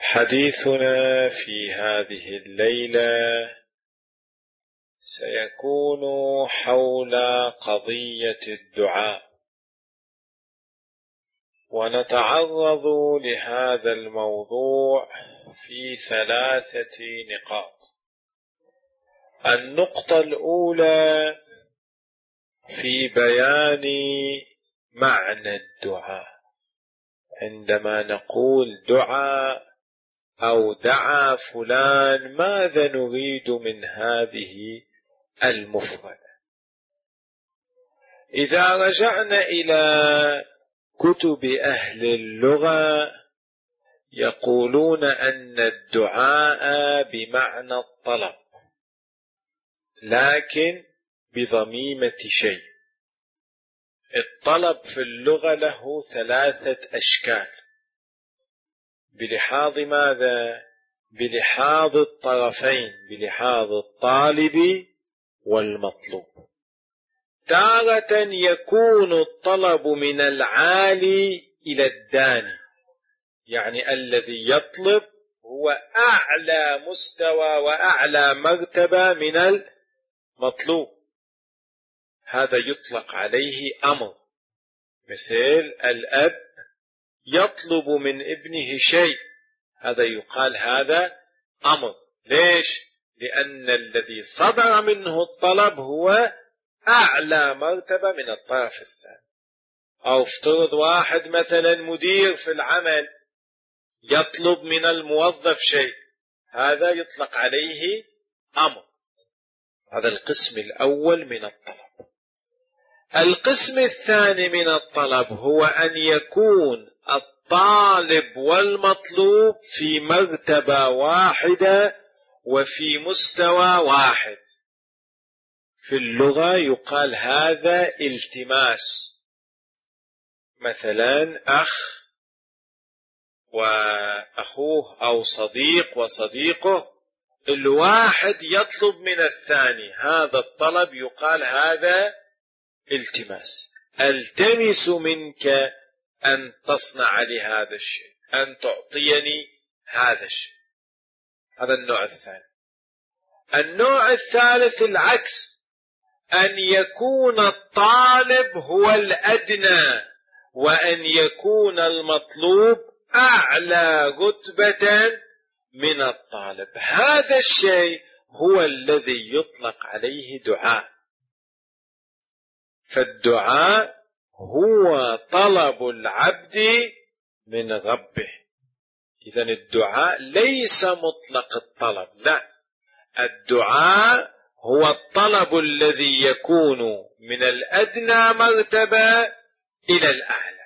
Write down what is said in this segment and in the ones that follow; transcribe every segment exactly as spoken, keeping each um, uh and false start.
حديثنا في هذه الليلة سيكون حول قضية الدعاء، ونتعرض لهذا الموضوع في ثلاثة نقاط. النقطة الأولى في بيان معنى الدعاء. عندما نقول دعاء أو دعا فلان، ماذا نريد من هذه المفردة؟ إذا رجعنا إلى كتب أهل اللغة يقولون أن الدعاء بمعنى الطلب، لكن بضميمة شيء. الطلب في اللغة له ثلاثة أشكال، بلحاظ ماذا؟ بلحاظ الطرفين، بلحاظ الطالب والمطلوب. تارة يكون الطلب من العالي إلى الداني، يعني الذي يطلب هو أعلى مستوى وأعلى مرتبة من المطلوب، هذا يطلق عليه أمر. مثل الأب يطلب من ابنه شيء، هذا يقال هذا أمر. ليش؟ لأن الذي صدر منه الطلب هو أعلى مرتبة من الطرف الثاني. أو افترض واحد مثلا مدير في العمل يطلب من الموظف شيء، هذا يطلق عليه أمر. هذا القسم الأول من الطلب. القسم الثاني من الطلب هو أن يكون الطالب والمطلوب في مرتبة واحدة وفي مستوى واحد. في اللغة يقال هذا التماس. مثلا أخ وأخوه أو صديق وصديقه، الواحد يطلب من الثاني، هذا الطلب يقال هذا التماس. التمس منك أن تصنع لي هذا الشيء، أن تعطيني هذا الشيء. هذا النوع الثاني. النوع الثالث العكس، أن يكون الطالب هو الأدنى وأن يكون المطلوب أعلى رتبة من الطالب. هذا الشيء هو الذي يطلق عليه دعاء. فالدعاء هو طلب العبد من ربه. إذن الدعاء ليس مطلق الطلب، لا، الدعاء هو الطلب الذي يكون من الأدنى مرتبة إلى الأعلى.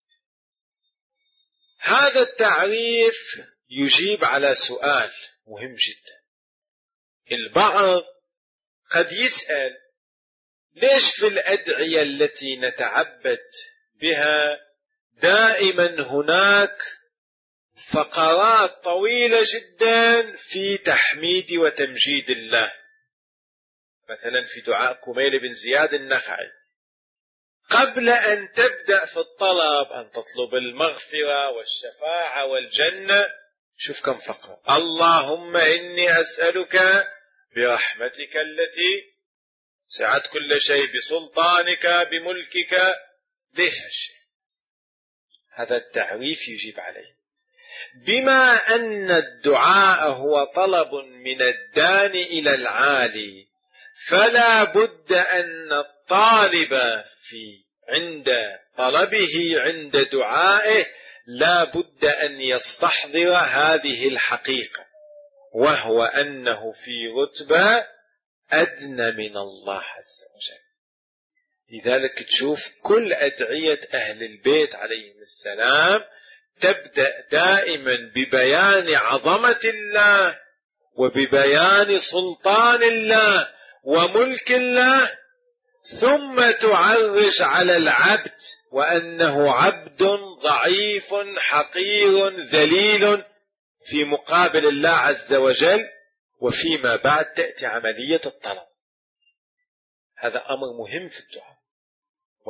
هذا التعريف يجيب على سؤال مهم جدا. البعض قد يسأل: ليش في الأدعية التي نتعبد بها دائما هناك فقرات طويلة جدا في تحميد وتمجيد الله؟ مثلا في دعاء كميل بن زياد النخعي، قبل أن تبدأ في الطلب أن تطلب المغفرة والشفاعة والجنة، شوف كم فقرة: اللهم إني أسألك برحمتك التي سعت كل شيء، بسلطانك، بملكك. ليش هالشيء؟ هذا التعريف يجيب عليه. بما أن الدعاء هو طلب من الداني إلى العالي، فلا بد أن الطالب في عند طلبه عند دعائه لا بد أن يستحضر هذه الحقيقة، وهو أنه في رتبة أدنى من الله عز وجل. لذلك تشوف كل أدعية أهل البيت عليهم السلام تبدأ دائما ببيان عظمة الله وببيان سلطان الله وملك الله، ثم تعرج على العبد وأنه عبد ضعيف حقير ذليل في مقابل الله عز وجل، وفيما بعد تأتي عملية الطلب. هذا أمر مهم في الدعاء،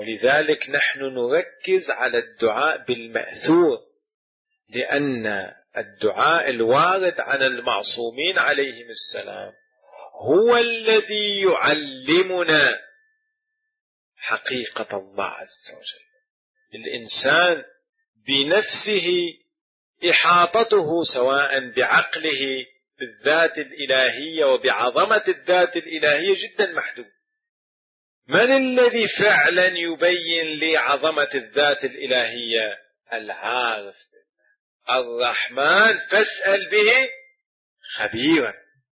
ولذلك نحن نركز على الدعاء بالمأثور، لأن الدعاء الوارد عن المعصومين عليهم السلام هو الذي يعلمنا حقيقة الله عز وجل. الإنسان بنفسه إحاطته سواء بعقله بالذات الإلهية وبعظمة الذات الإلهية جدا محدود. من الذي فعلا يبين لي عظمة الذات الإلهية؟ العارف الرحمن فاسأل به خبيرا.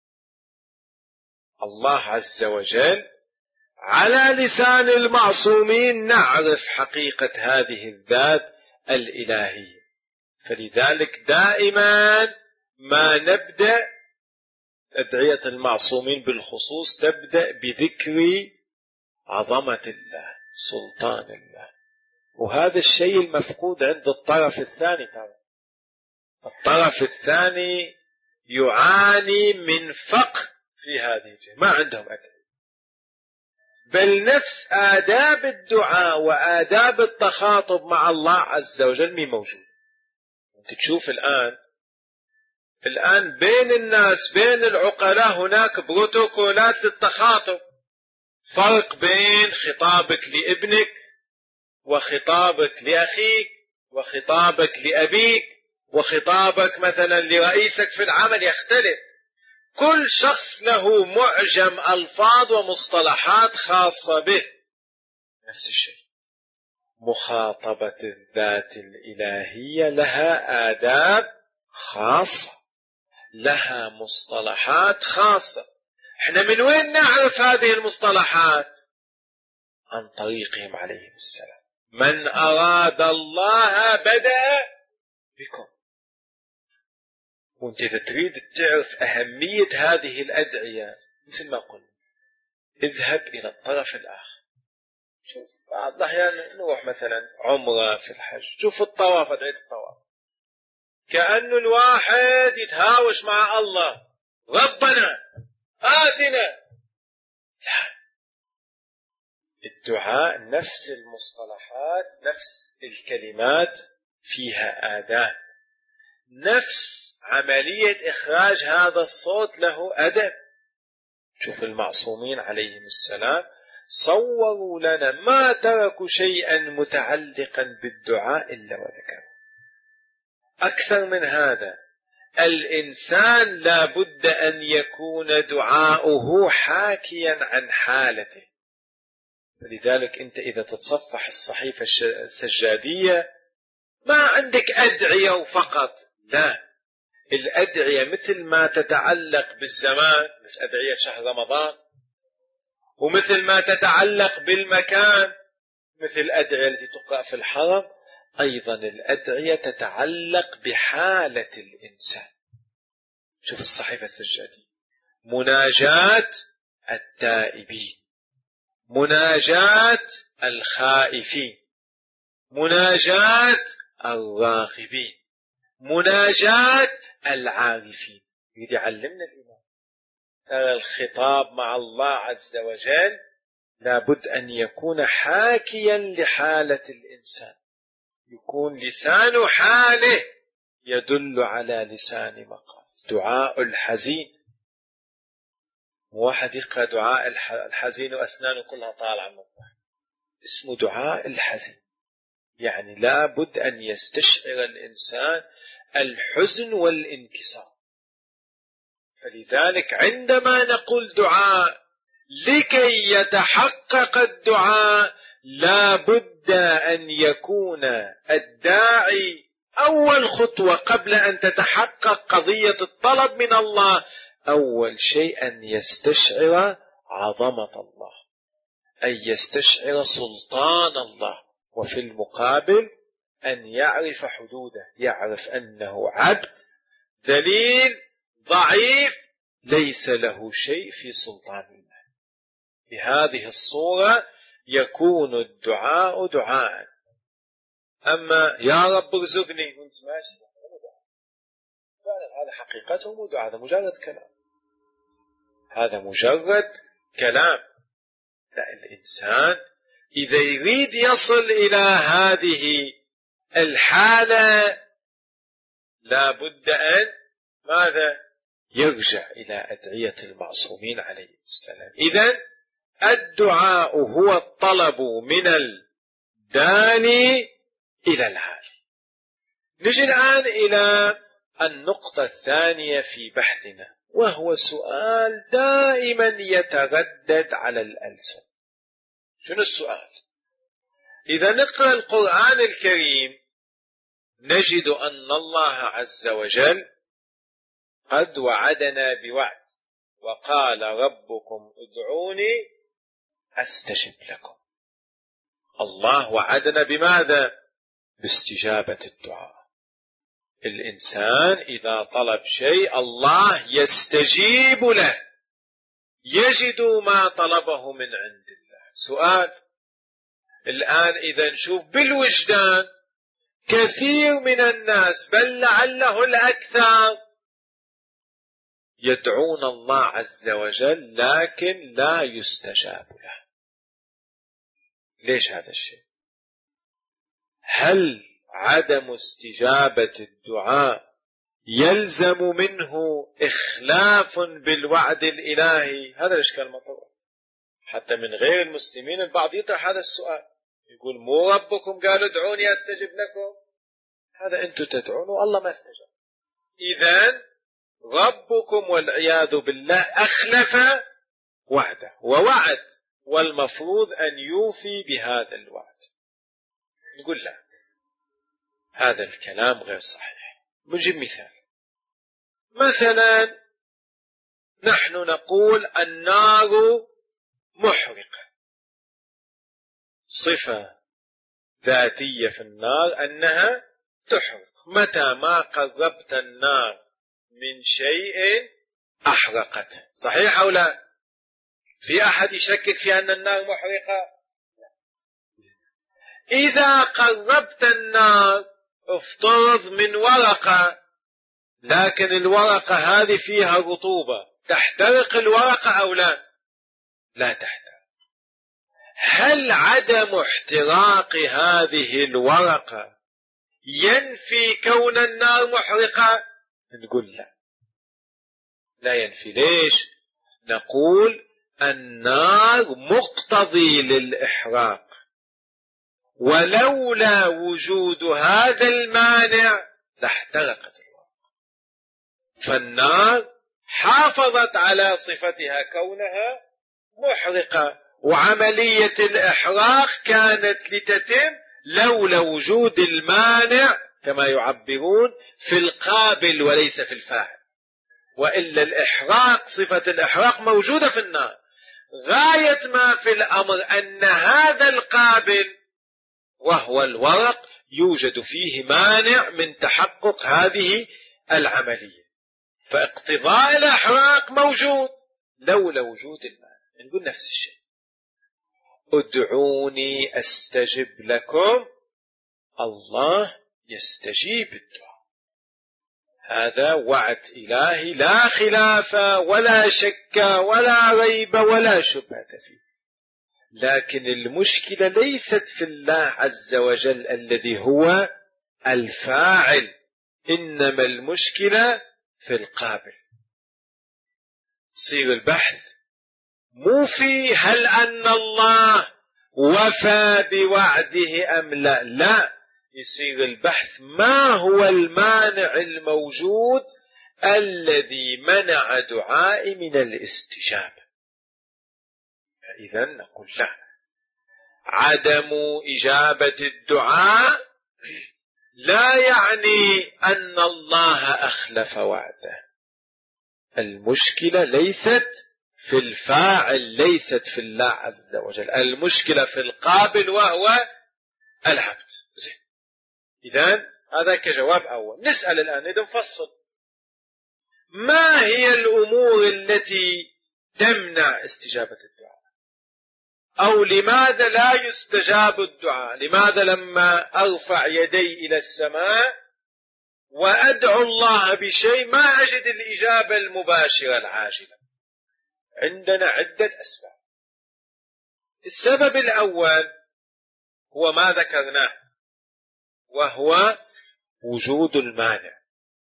الله عز وجل على لسان المعصومين نعرف حقيقة هذه الذات الإلهية. فلذلك دائما ما نبدأ أدعية المعصومين بالخصوص تبدأ بذكر عظمة الله سلطان الله، وهذا الشيء المفقود عند الطرف الثاني. طبعا الطرف الثاني يعاني من فقر في هذه الجهة، ما عندهم أدعية، بل نفس آداب الدعاء وآداب التخاطب مع الله عز وجل مي موجود. أنت تشوف الآن الآن بين الناس بين العقلاء هناك بروتوكولات للتخاطب، فرق بين خطابك لابنك وخطابك لأخيك وخطابك لأبيك وخطابك مثلا لرئيسك في العمل يختلف. كل شخص له معجم ألفاظ ومصطلحات خاصة به. نفس الشيء مخاطبة الذات الإلهية لها آداب خاصة، لها مصطلحات خاصة. احنا من وين نعرف هذه المصطلحات؟ عن طريقهم عليهم السلام. من أراد الله بدأ بكم. وانت إذا تريد تعرف أهمية هذه الأدعية مثل ما قلنا اذهب إلى الطرف الآخر. شوف بعض الأحيان نروح مثلا عمرة في الحج، شوف الطواف أدعية الطواف كأنه الواحد يتهاوش مع الله ربنا آتنا. لا، الدعاء نفس المصطلحات نفس الكلمات فيها آداب، نفس عملية إخراج هذا الصوت له أدب. شوف المعصومين عليهم السلام صوروا لنا ما تركوا شيئا متعلقا بالدعاء إلا وذكروا. أكثر من هذا الإنسان لا بد أن يكون دعاؤه حاكيا عن حالته. فلذلك أنت إذا تتصفح الصحيفة السجادية ما عندك أدعية فقط، لا، الأدعية مثل ما تتعلق بالزمان مثل أدعية شهر رمضان، ومثل ما تتعلق بالمكان مثل الأدعية التي تقرأ في الحرم، أيضا الأدعية تتعلق بحالة الإنسان. شوف الصحيفة السجادية: مناجاة التائبين، مناجاة الخائفين، مناجاة الراغبين، مناجاة العارفين. يريد يعلمنا الإمام ترى الخطاب مع الله عز وجل لابد أن يكون حاكيا لحالة الإنسان، يكون لسان حاله يدل على لسان مقال. دعاء الحزين، واحد يقرأ دعاء الحزين وأسنانه كلها طالعة من الضحك، اسمه دعاء الحزين. يعني لا بد أن يستشعر الإنسان الحزن والانكسار. فلذلك عندما نقول دعاء لكي يتحقق الدعاء لا بد أن يكون الداعي أول خطوة قبل أن تتحقق قضية الطلب من الله أول شيء أن يستشعر عظمة الله، أن يستشعر سلطان الله، وفي المقابل أن يعرف حدوده، يعرف أنه عبد ذليل ضعيف ليس له شيء في سلطان الله. بهذه الصورة يكون الدعاء دعاء. أما يا رب ارزقني وانت ماشي هذا حقيقته مو دعاء، هذا مجرد كلام، هذا مجرد كلام. لا، الإنسان إذا يريد يصل إلى هذه الحالة لا بد أن ماذا يرجع إلى أدعية المعصومين عليه السلام. إذن الدعاء هو الطلب من الداني إلى العالي. نجي الآن إلى النقطة الثانية في بحثنا، وهو سؤال دائما يتردد على الألسن. شنو السؤال؟ إذا نقرأ القرآن الكريم نجد أن الله عز وجل قد وعدنا بوعد، وقال ربكم ادعوني أستجب لكم. الله وعدنا بماذا؟ باستجابة الدعاء. الإنسان إذا طلب شيء الله يستجيب له، يجد ما طلبه من عند الله. سؤال الآن إذا نشوف بالوجدان كثير من الناس بل لعله الأكثر يدعون الله عز وجل لكن لا يستجاب له. ليش هذا الشيء؟ هل عدم استجابة الدعاء يلزم منه إخلاف بالوعد الإلهي؟ هذا الإشكال المطروح. حتى من غير المسلمين البعض يطرح هذا السؤال، يقول مو ربكم قالوا ادعوني أستجب لكم؟ هذا أنتم تدعون والله ما استجاب. إذن ربكم والعياذ بالله أخلف وعده ووعد، والمفروض أن يوفي بهذا الوعد. نقول لا، هذا الكلام غير صحيح. نجيب مثال. مثلا نحن نقول النار محرقة، صفة ذاتية في النار أنها تحرق. متى ما قربت النار من شيء أحرقته، صحيح أو لا؟ في أحد يشكك في أن النار محرقة؟ إذا قربت النار افترض من ورقة، لكن الورقة هذه فيها رطوبة، تحترق الورقة أو لا؟ لا تحترق. هل عدم احتراق هذه الورقة ينفي كون النار محرقة؟ نقول لا، لا ينفي. ليش؟ نقول النار مقتضي للإحراق، ولولا وجود هذا المانع لاحترقت الورقة. فالنار حافظت على صفتها كونها محرقة، وعملية الإحراق كانت لتتم لولا وجود المانع كما يعبرون في القابل وليس في الفاعل. وإلا الإحراق، صفة الإحراق موجودة في النار. غاية ما في الأمر أن هذا القابل وهو الورق يوجد فيه مانع من تحقق هذه العملية، فاقتضاء الإحراق موجود لولا وجود المانع. نقول نفس الشيء، ادعوني أستجب لكم، الله يستجيب الدعاء. هذا وعد إلهي لا خلاف ولا شك ولا ريب ولا شبهة فيه. لكن المشكلة ليست في الله عز وجل الذي هو الفاعل، إنما المشكلة في القابل. صير البحث مو في هل أن الله وفى بوعده أم لا، لا، يصير البحث ما هو المانع الموجود الذي منع دعائي من الاستجابة. فإذا نقول لا، عدم إجابة الدعاء لا يعني أن الله أخلف وعده. المشكلة ليست في الفاعل، ليست في الله عز وجل، المشكلة في القابل وهو العبد. زين، إذن هذا كجواب أول. نسأل الآن، إذا نفصل، ما هي الأمور التي تمنع استجابة الدعاء؟ أو لماذا لا يستجاب الدعاء؟ لماذا لما أرفع يدي إلى السماء وأدعو الله بشيء ما أجد الإجابة المباشرة العاجلة؟ عندنا عدة أسباب. السبب الأول هو ما ذكرناه، وهو وجود المانع.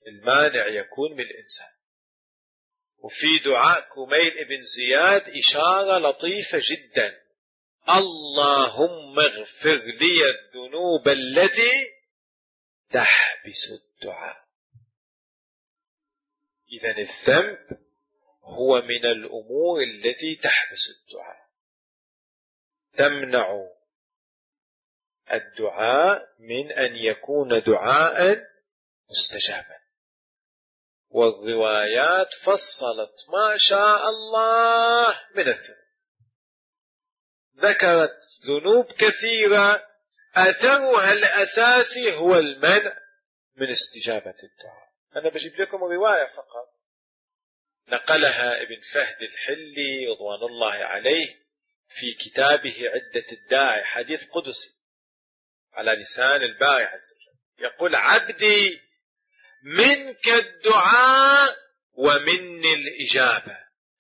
المانع يكون من الإنسان. وفي دعاء كميل ابن زياد إشارة لطيفة جدا: اللهم اغفر لي الذنوب التي تحبس الدعاء. إذن الذنب هو من الأمور التي تحبس الدعاء، تمنع الدعاء من أن يكون دعاء مستجابا. والروايات فصلت ما شاء الله من الذنوب، ذكرت ذنوب كثيرة أثرها الأساسي هو المنع من استجابة الدعاء. أنا بجيب لكم رواية فقط نقلها ابن فهد الحلي رضوان الله عليه في كتابه عدة الداعي، حديث قدسي على لسان الباري عز وجل، يقول: عبدي منك الدعاء ومني الإجابة،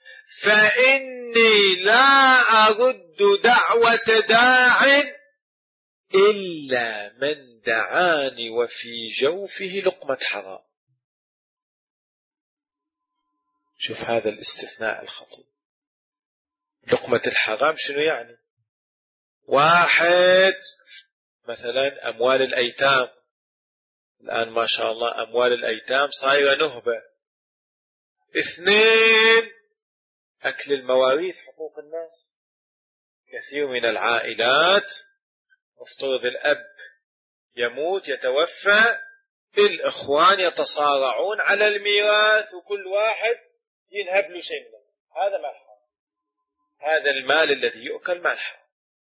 فإني لا أرد دعوة داع إلا من دعاني وفي جوفه لقمة حرام. شوف هذا الاستثناء الخطير. لقمة الحرام شنو يعني؟ واحد مثلا أموال الأيتام، الآن ما شاء الله أموال الأيتام صايرة نهبة. اثنين أكل المواريث، حقوق الناس. كثير من العائلات افترض الأب يموت يتوفى، الإخوان يتصارعون على الميراث وكل واحد ينهب له شيء منه. هذا مال حرام، هذا المال الذي يؤكل مال حرام.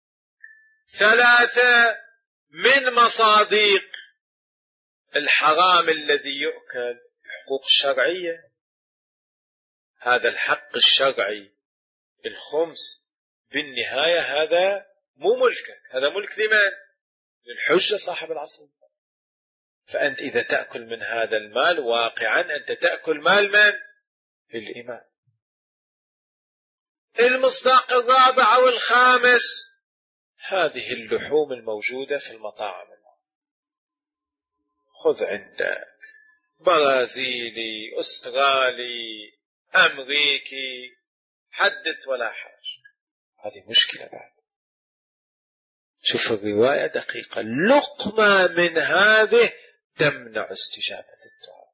ثلاثة من مصادق الحرام الذي يؤكل الحقوق الشرعية. هذا الحق الشرعي الخمس بالنهاية هذا مو ملكك، هذا ملك لمن؟ للحجة صاحب العصر. فأنت إذا تأكل من هذا المال واقعا أنت تأكل مال من؟ الإمام. المصداق الرابع والخامس هذه اللحوم الموجودة في المطاعم. خذ عندك برازيلي، أسترالي، أمريكي، حدث ولا حرج. هذه مشكلة بعد. شوف الرواية دقيقة، لقمة من هذه تمنع استجابة الدعاء.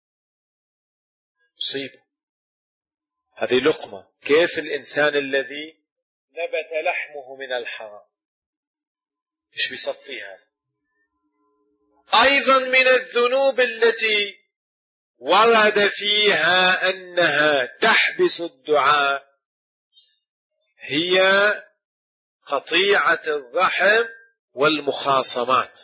مصيبة هذه لقمة. كيف الإنسان الذي نبت لحمه من الحرام إيش بيصفيها؟ أيضا من الذنوب التي ورد فيها أنها تحبس الدعاء هي قطيعة الرحم والمخاصمات.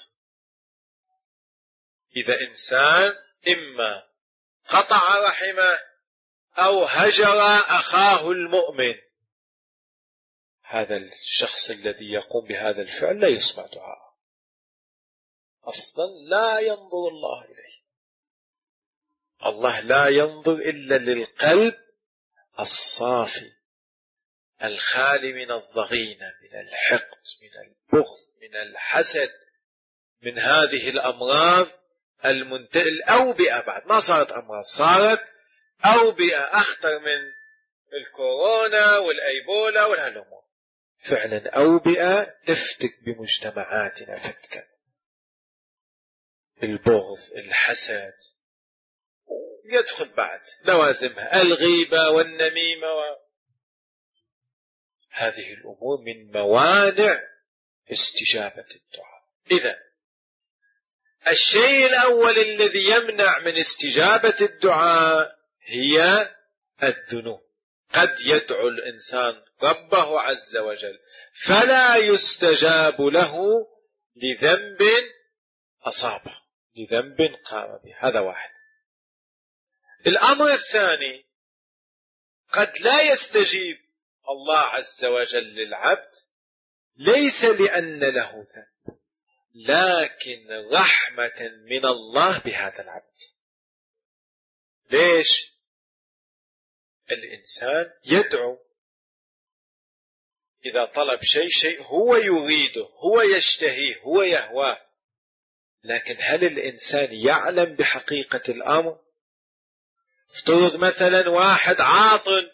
إذا إنسان إما قطع رحمه أو هجر أخاه المؤمن، هذا الشخص الذي يقوم بهذا الفعل لا يسمع دعاءه أصلا، لا ينظر الله إليه. الله لا ينظر إلا للقلب الصافي الخالي من الضغينة، من الحقد، من البغض، من الحسد، من هذه الأمراض المنتقل. الأوبئة بعد ما صارت أمراض، صارت أوبئة أخطر من الكورونا والأيبولا والهلومون. فعلا أوبئة تفتك بمجتمعاتنا فتكا. البغض، الحسد، يدخل بعد لوازمها الغيبة والنميمة و... هذه الأمور من موانع استجابة الدعاء. إذا الشيء الأول الذي يمنع من استجابة الدعاء هي الذنوب. قد يدعو الإنسان ربه عز وجل فلا يستجاب له لذنب أصابه، لذنب قام به. هذا واحد. الأمر الثاني، قد لا يستجيب الله عز وجل للعبد ليس لأن له ذنب، لكن رحمة من الله بهذا العبد. ليش؟ الإنسان يدعو إذا طلب شيء شيء هو يريده، هو يشتهيه، هو يهواه، لكن هل الإنسان يعلم بحقيقة الأمر؟ افترض مثلا واحد عاطل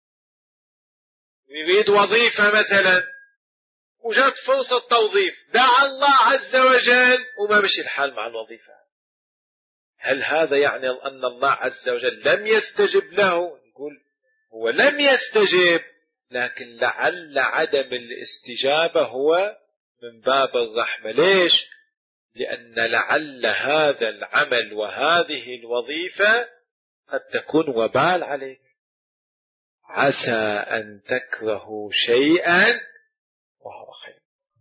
يريد وظيفة مثلا، وجد فرصة توظيف، دعا الله عز وجل وما مشي الحال مع الوظيفة، هل هذا يعني أن الله عز وجل لم يستجب له؟ نقول هو لم يستجب، لكن لعل عدم الاستجابة هو من باب الرحمة. ليش؟ لأن لعل هذا العمل وهذه الوظيفة قد تكون وبال عليك. عسى أن تكرهوا شيئا وهو خير،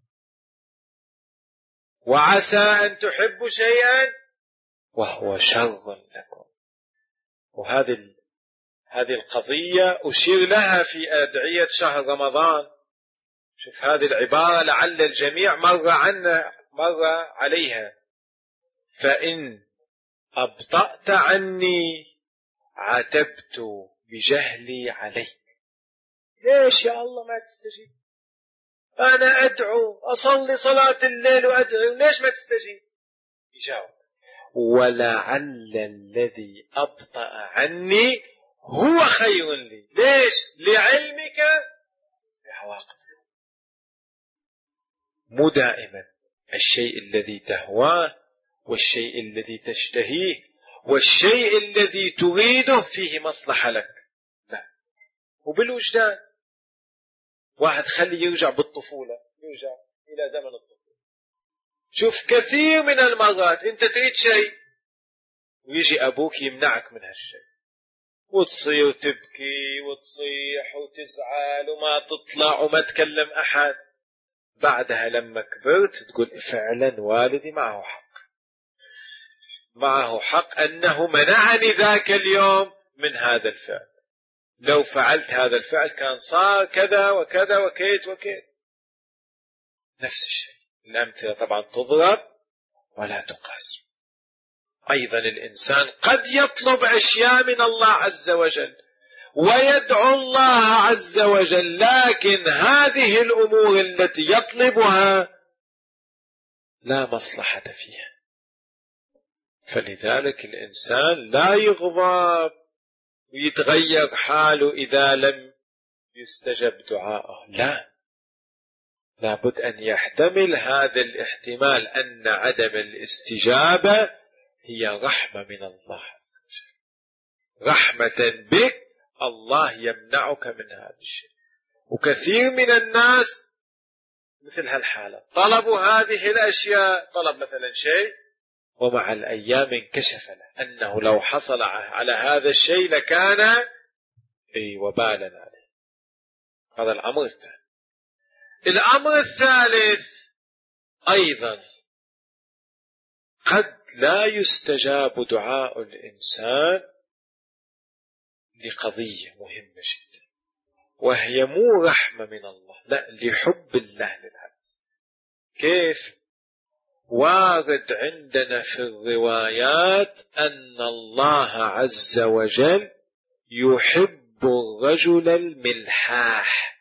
وعسى أن تحبوا شيئا وهو شر لكم. وهذه هذه القضية أشير لها في أدعية شهر رمضان. شوف هذه العبارة لعل الجميع مر عنا مر عليها: فإن أبطأت عني عتبت بجهلي عليك. ليش يا الله ما تستجيب؟ أنا أدعو أصلي صلاة الليل وأدعو، ليش ما تستجيب؟ يجاوب: ولعل الذي أبطأ عني هو خير لي. ليش؟ لعلمك بعواقب. مو دائما الشيء الذي تهواه والشيء الذي تشتهيه والشيء الذي تريده فيه مصلحة لك، لا. وبالوجدان واحد خلي يرجع بالطفولة، يرجع إلى زمن الطفولة. شوف كثير من المرات أنت تريد شيء ويجي أبوك يمنعك من هالشيء، وتصير تبكي وتصيح وتزعل وما تطلع وما تكلم أحد. بعدها لما كبرت تقول فعلا والدي معه حق، معه حق أنه منعني ذاك اليوم من هذا الفعل، لو فعلت هذا الفعل كان صار كذا وكذا وكيت وكيت. نفس الشيء، الأمثلة طبعا تضرب ولا تقاس. أيضا الإنسان قد يطلب أشياء من الله عز وجل ويدعو الله عز وجل، لكن هذه الأمور التي يطلبها لا مصلحة فيها. فلذلك الإنسان لا يغضب ويتغير حاله إذا لم يستجب دعاءه، لا، لابد أن يحتمل هذا الاحتمال أن عدم الاستجابة هي رحمة من الله عز وجل، رحمة بك الله يمنعك من هذا الشيء. وكثير من الناس مثل هالحالة طلبوا هذه الأشياء، طلب مثلا شيء ومع الأيام انكشف له أنه لو حصل على هذا الشيء لكان أي وبالا عليه. هذا الأمر الثاني. الأمر الثالث أيضا قد لا يستجاب دعاء الإنسان لقضية مهمة جدا، وهي مو رحمة من الله، لا، لحب الله للعبد. كيف؟ وارد عندنا في الروايات أن الله عز وجل يحب الرجل الملحاح.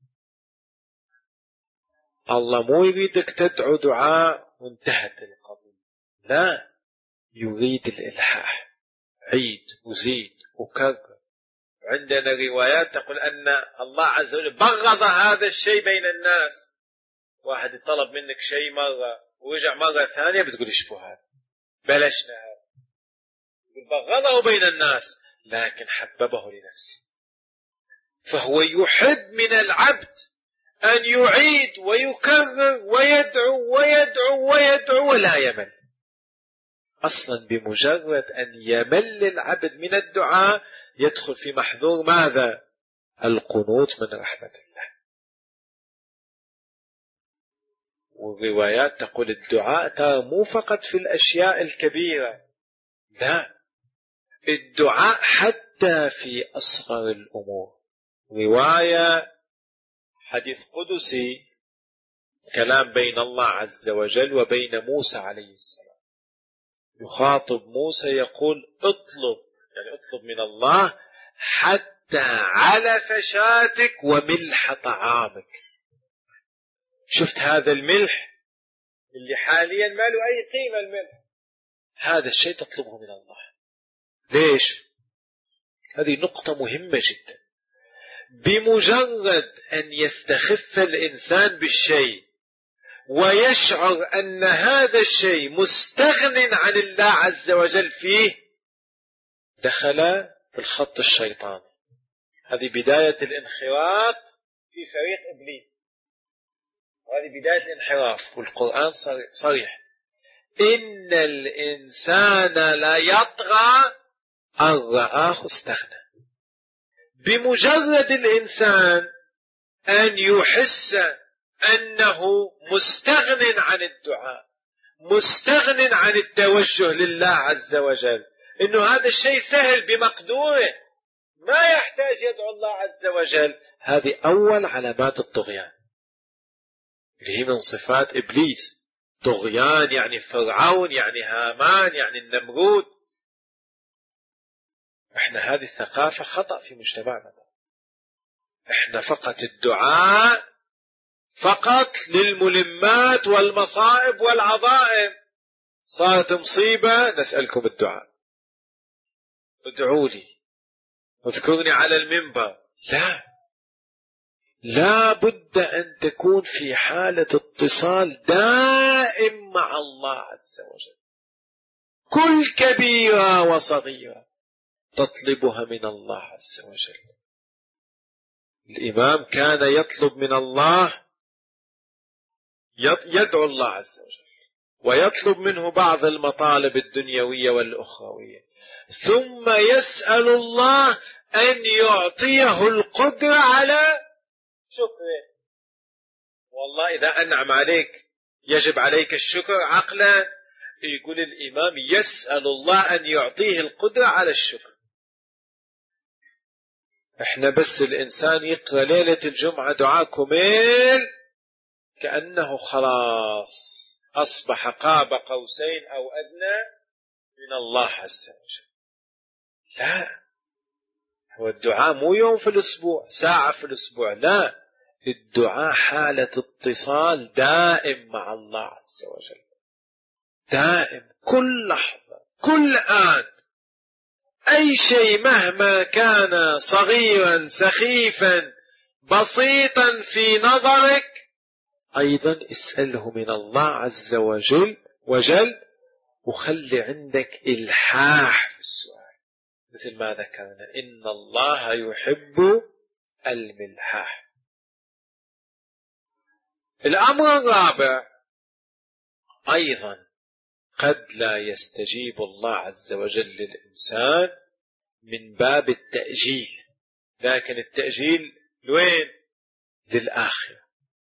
الله مو يريدك تدعو دعاء وانتهت القضية، لا، يريد الإلحاح، عيد وزيد وكرر. عندنا روايات تقول أن الله عز وجل بغض هذا الشيء بين الناس. واحد طلب منك شيء مرة ورجع مرة ثانية بتقول اشبه هذا، بلشنا هذا، بغضه بين الناس لكن حببه لنفسه. فهو يحب من العبد أن يعيد ويكرر ويدعو ويدعو ويدعو ولا يمل. أصلا بمجرد أن يمل العبد من الدعاء يدخل في محظور ماذا؟ القنوط من رحمة الله. والروايات تقول الدعاء ترى مو فقط في الأشياء الكبيرة، لا، الدعاء حتى في أصغر الأمور. رواية حديث قدسي، كلام بين الله عز وجل وبين موسى عليه السلام، يخاطب موسى يقول اطلب، يعني اطلب من الله حتى علف شاتك وملح طعامك. شفت هذا الملح اللي حاليا ما له أي قيمة الملح، هذا الشيء تطلبه من الله. ليش؟ هذه نقطة مهمة جدا. بمجرد أن يستخف الإنسان بالشيء ويشعر أن هذا الشيء مستغن عن الله عز وجل فيه، دخل في الخط الشيطاني. هذه بداية الانحراف في فريق إبليس، وهذه بداية الانحراف. والقرآن صريح: إن الإنسان لا يطغى أن رآه استغنى. بمجرد الإنسان أن يحس أنه مستغن عن الدعاء، مستغن عن التوجه لله عز وجل، إنه هذا الشيء سهل بمقدوره، ما يحتاج يدعو الله عز وجل، هذه أول علامات الطغيان، اللي هي من صفات إبليس. طغيان يعني فرعون، يعني هامان، يعني النمرود. احنا هذه الثقافة خطأ في مجتمعنا. احنا فقط الدعاء فقط للملمات والمصائب والعظائم. صارت مصيبة نسألكم الدعاء، ادعوا لي، اذكرني على المنبر. لا، لا بد أن تكون في حالة اتصال دائم مع الله عز وجل. كل كبيرة وصغيرة تطلبها من الله عز وجل. الإمام كان يطلب من الله، يدعو الله عز وجل ويطلب منه بعض المطالب الدنيوية والأخروية، ثم يسأل الله أن يعطيه القدرة على شكره. والله إذا أنعم عليك يجب عليك الشكر عقلا. يقول الإمام يسأل الله أن يعطيه القدرة على الشكر. احنا بس الإنسان يقرأ ليلة الجمعة دعاء كميل كأنه خلاص أصبح قاب قوسين أو أدنى من الله عز وجل. لا، هو الدعاء مو يوم في الأسبوع، ساعة في الأسبوع، لا، الدعاء حالة اتصال دائم مع الله عز وجل، دائم، كل لحظة، كل آن. أي شيء مهما كان صغيرا سخيفا بسيطا في نظرك، أيضا اسأله من الله عز وجل وجل، وخلي عندك إلحاح في السؤال، مثل ما ذكرنا إن الله يحب الملحاح. الأمر الرابع أيضا قد لا يستجيب الله عز وجل للإنسان من باب التأجيل، لكن التأجيل لوين؟ للآخرة.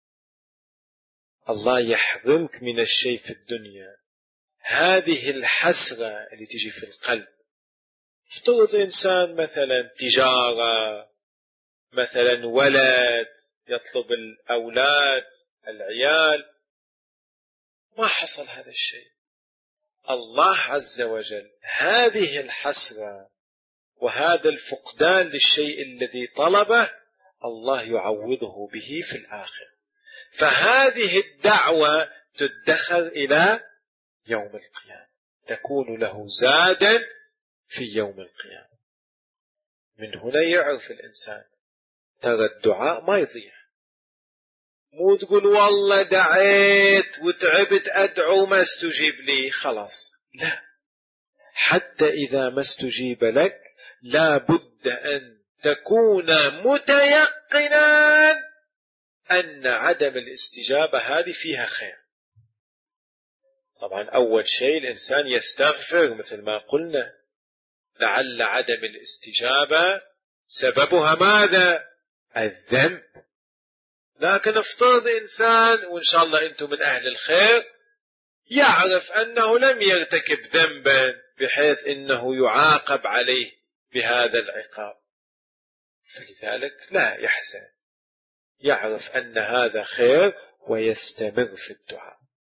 الله يحرمك من الشيء في الدنيا، هذه الحسرة اللي تجي في القلب. افترض إنسان مثلا تجارة، مثلا ولد يطلب الأولاد العيال، ما حصل هذا الشيء. الله عز وجل هذه الحسرة وهذا الفقدان للشيء الذي طلبه الله يعوضه به في الآخر. فهذه الدعوة تدخر إلى يوم القيامة، تكون له زادا في يوم القيامة. من هنا يعرف الإنسان ترى الدعاء ما يضيع. مو تقول والله دعيت وتعبت أدعو ما استجيب لي خلاص، لا، حتى إذا ما استجيب لك لا بد أن تكون متيقنا أن عدم الاستجابة هذه فيها خير. طبعا أول شيء الإنسان يستغفر مثل ما قلنا، لعل عدم الاستجابة سببها ماذا؟ الذنب. لكن افترض إنسان، وإن شاء الله أنتم من أهل الخير، يعرف أنه لم يرتكب ذنبا بحيث أنه يعاقب عليه بهذا العقاب، فلذلك لا يحزن، يعرف أن هذا خير ويستمر في الدعاء.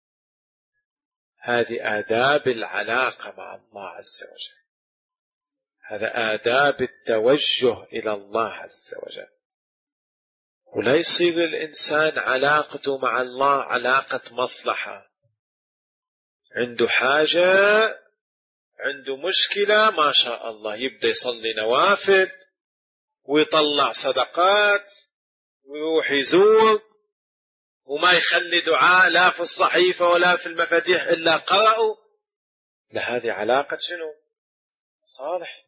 هذه آداب العلاقة مع الله عز وجل، هذا آداب التوجه إلى الله عز وجل. ولا يصير الإنسان علاقته مع الله علاقة مصلحة، عنده حاجة، عنده مشكلة، ما شاء الله يبدأ يصلي نوافل ويطلع صدقات ويروح يزور، وما يخلي دعاء لا في الصحيفة ولا في المفاتيح إلا قرأوا. لهذه علاقة شنو؟ صالح.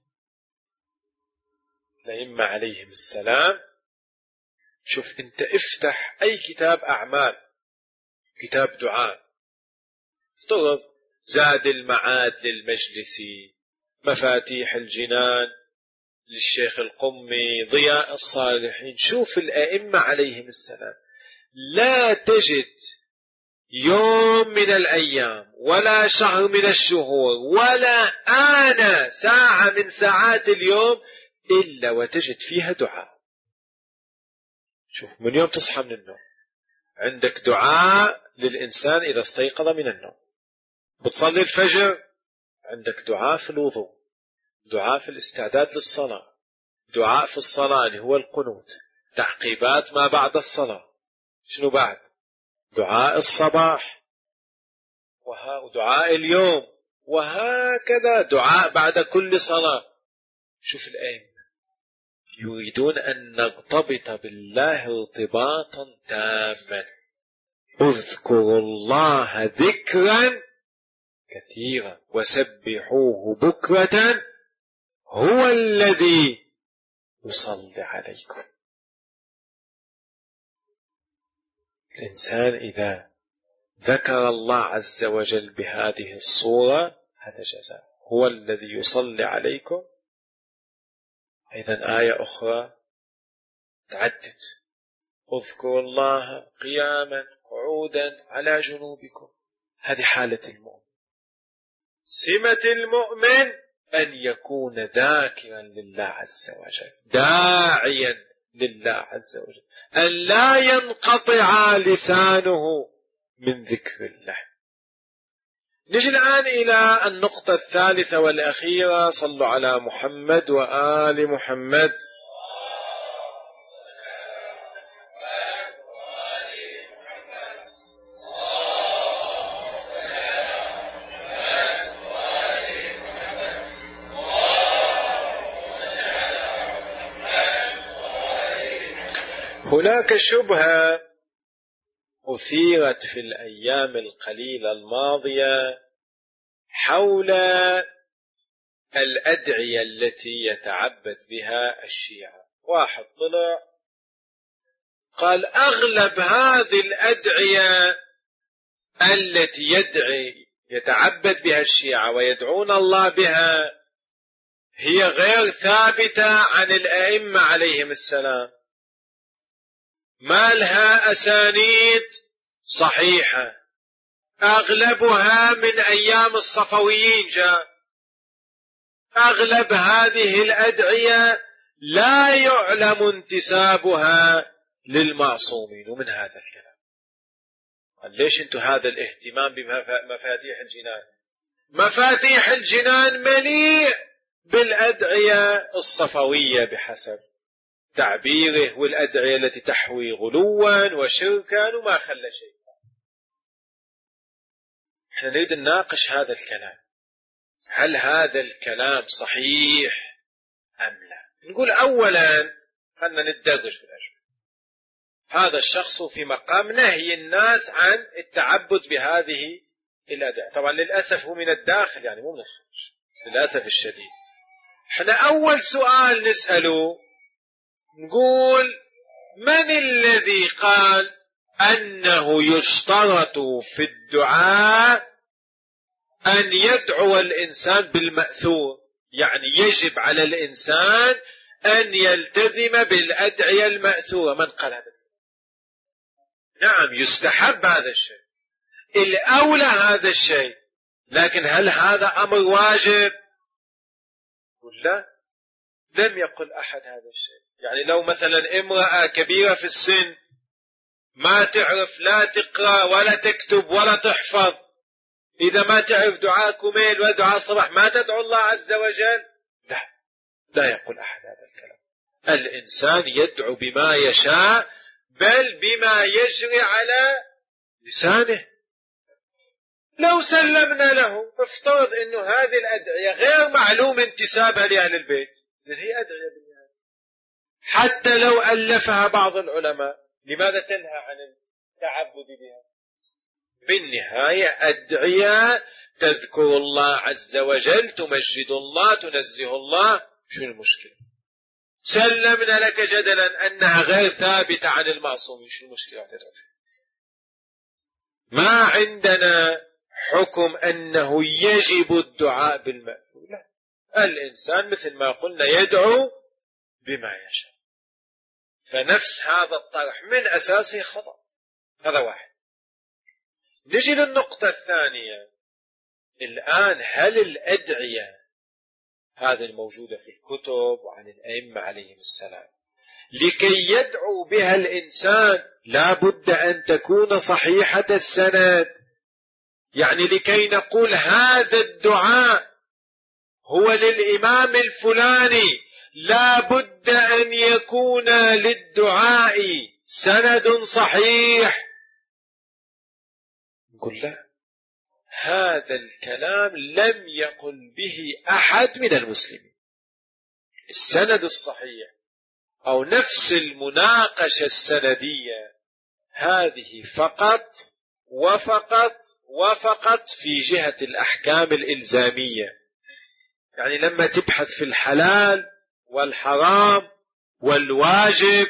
الأئمة عليهم السلام، شوف انت افتح اي كتاب اعمال، كتاب دعاء، افترض زاد المعاد للمجلسي، مفاتيح الجنان للشيخ القمي، ضياء الصالحين، شوف الأئمة عليهم السلام لا تجد يوم من الأيام ولا شهر من الشهور ولا آن ساعة من ساعات اليوم إلا وتجد فيها دعاء. شوف من يوم تصحى من النوم عندك دعاء للإنسان إذا استيقظ من النوم، بتصلي الفجر عندك دعاء في الوضوء، دعاء في الاستعداد للصلاة، دعاء في الصلاة اللي هو القنوت، تعقيبات ما بعد الصلاة، شنو بعد؟ دعاء الصباح، ودعاء اليوم، وهكذا دعاء بعد كل صلاة. شوف الآية، يريدون أن نرتبط بالله ارتباطا تاما. اذكروا الله ذكرا كثيرا وسبحوه بكرة هو الذي يصلي عليكم. الإنسان إذا ذكر الله عز وجل بهذه الصورة هذا جزاء، هو الذي يصلي عليكم. أيضا آية أخرى تعدد، اذكروا الله قياما قعودا على جنوبكم. هذه حالة المؤمن، سمة المؤمن أن يكون ذاكرا لله عز وجل، داعيا لله عز وجل، أن لا ينقطع لسانه من ذكر الله. نجي الآن إلى النقطة الثالثة والأخيرة، صلوا على محمد وآل محمد. هناك شبهة أثيرت في الأيام القليلة الماضية حول الأدعية التي يتعبد بها الشيعة. واحد طلع قال أغلب هذه الأدعية التي يدعي يتعبد بها الشيعة ويدعون الله بها هي غير ثابتة عن الأئمة عليهم السلام، ما لها أسانيد صحيحة، أغلبها من أيام الصفويين جاء، أغلب هذه الأدعية لا يعلم انتسابها للمعصومين. ومن هذا الكلام قال ليش انتو هذا الاهتمام بمفاتيح الجنان؟ مفاتيح الجنان مليء بالأدعية الصفوية بحسب تعبيره، والأدعية التي تحوي غلوا وشركا وما خلى شيء. احنا نريد نناقش هذا الكلام، هل هذا الكلام صحيح أم لا؟ نقول أولا خلنا نتدرج في الأجوبة. هذا الشخص في مقام نهي الناس عن التعبد بهذه الأدعية، طبعا للأسف هو من الداخل يعني مو من الخارج للأسف الشديد. احنا أول سؤال نسأله نقول من الذي قال أنه يشترط في الدعاء أن يدعو الإنسان بالمأثور؟ يعني يجب على الإنسان أن يلتزم بالأدعية المأثورة. من قال هذا؟ نعم يستحب هذا الشيء، الأولى هذا الشيء، لكن هل هذا أمر واجب؟ لا، لم يقل أحد هذا الشيء. يعني لو مثلا امرأة كبيرة في السن ما تعرف لا تقرأ ولا تكتب ولا تحفظ، إذا ما تعرف دعاء كميل ودعاء الصباح ما تدعو الله عز وجل؟ لا، لا يقول أحد هذا الكلام. الإنسان يدعو بما يشاء بل بما يجري على لسانه. لو سلمنا له، افترض انه هذه الأدعية غير معلوم انتسابها لأهل البيت، هي أدعية بالنهاية حتى لو ألفها بعض العلماء، لماذا تنهى عن التعبد بها؟ بالنهاية أدعية تذكر الله عز وجل، تمجد الله، تنزه الله، شو المشكلة؟ سلمنا لك جدلا أنها غير ثابتة عن المعصوم، شو المشكلة؟ ما عندنا حكم أنه يجب الدعاء بالمأثور، لا، الإنسان مثل ما قلنا يدعو بما يشاء. فنفس هذا الطرح من أساسه خطأ. هذا واحد. نجي للنقطة الثانية الآن. هل الأدعية هذه الموجودة في الكتب وعن الأئمة عليهم السلام لكي يدعو بها الإنسان لا بد أن تكون صحيحة السند؟ يعني لكي نقول هذا الدعاء هو للإمام الفلاني لا بد أن يكون للدعاء سند صحيح؟ نقول لا، هذا الكلام لم يقل به أحد من المسلمين. السند الصحيح أو نفس المناقشة السندية هذه فقط وفقط وفقط في جهة الأحكام الإلزامية، يعني لما تبحث في الحلال والحرام والواجب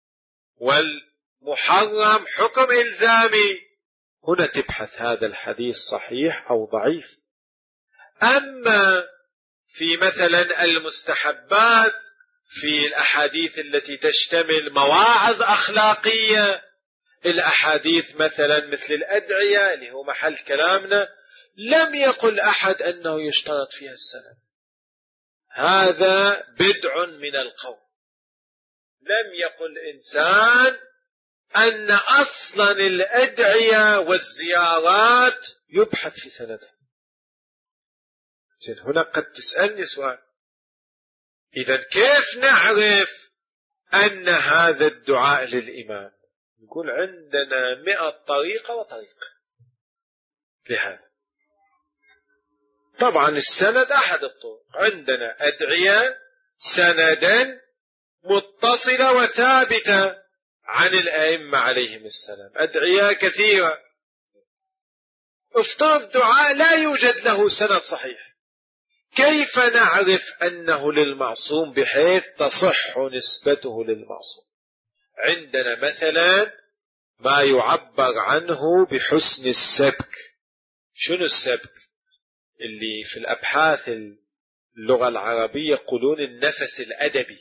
والمحرم حكم إلزامي، هنا تبحث هذا الحديث صحيح أو ضعيف. أما في مثلا المستحبات، في الأحاديث التي تشتمل مواعظ أخلاقية، الأحاديث مثلا مثل الأدعية اللي هو محل كلامنا، لم يقل أحد أنه يشترط فيها السند. هذا بدع من القول. لم يقل إنسان أن أصلا الأدعية والزيارات يبحث في سندها. هنا قد تسألني سؤال، إذا كيف نعرف أن هذا الدعاء للإمام؟ نقول عندنا مئة طريقة وطريقة لهذا. طبعا السند أحد الطرق، عندنا أدعية سندا متصلة وثابتة عن الأئمة عليهم السلام، أدعية كثيرة. افترض دعاء لا يوجد له سند صحيح، كيف نعرف أنه للمعصوم بحيث تصح نسبته للمعصوم؟ عندنا مثلا ما يعبر عنه بحسن السبك. شنو السبك؟ اللي في الأبحاث اللغة العربية يقولون النفس الأدبي.